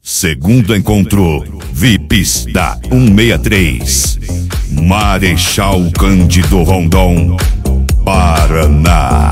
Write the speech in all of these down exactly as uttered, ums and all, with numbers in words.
Segundo encontro V I Ps da cento e sessenta e três, Marechal Cândido Rondon, Paraná.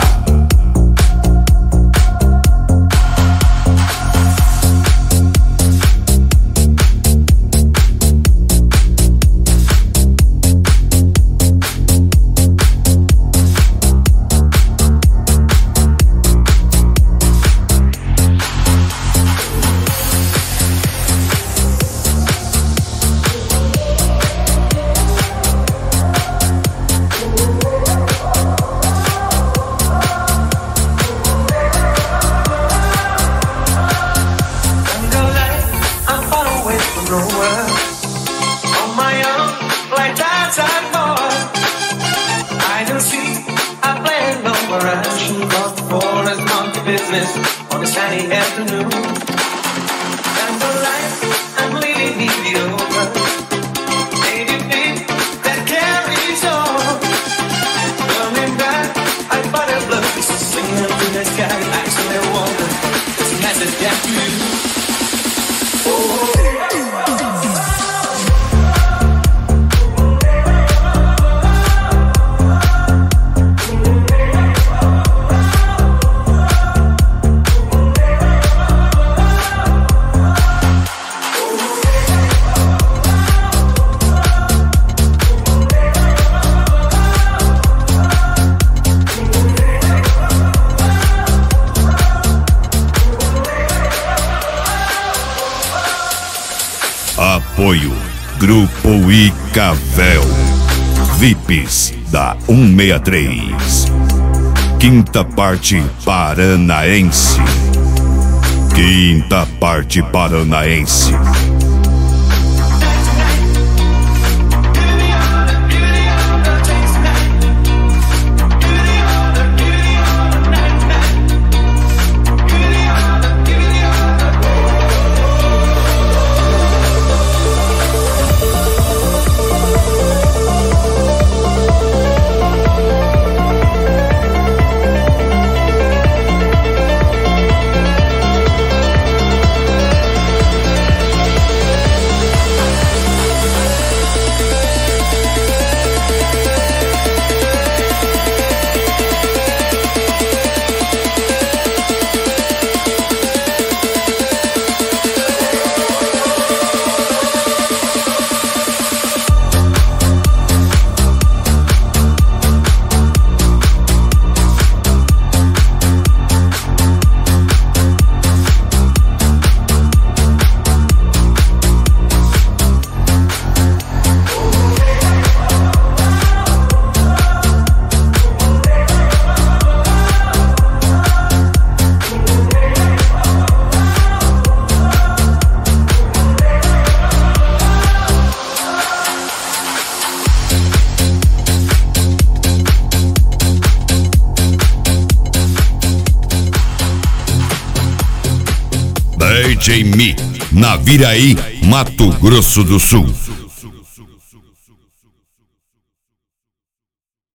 On a sunny afternoon, and the life I'm leaving mediocre. Maybe think that carries on. Coming back, I bought a blood, singing up in the sky. I still wonder, it's a message that you. Oh. Apoio Grupo Icavel, V I Ps da cento e sessenta e três, Quinta Parte Paranaense, Quinta Parte Paranaense. D J Mi, Naviraí, Mato Grosso do Sul.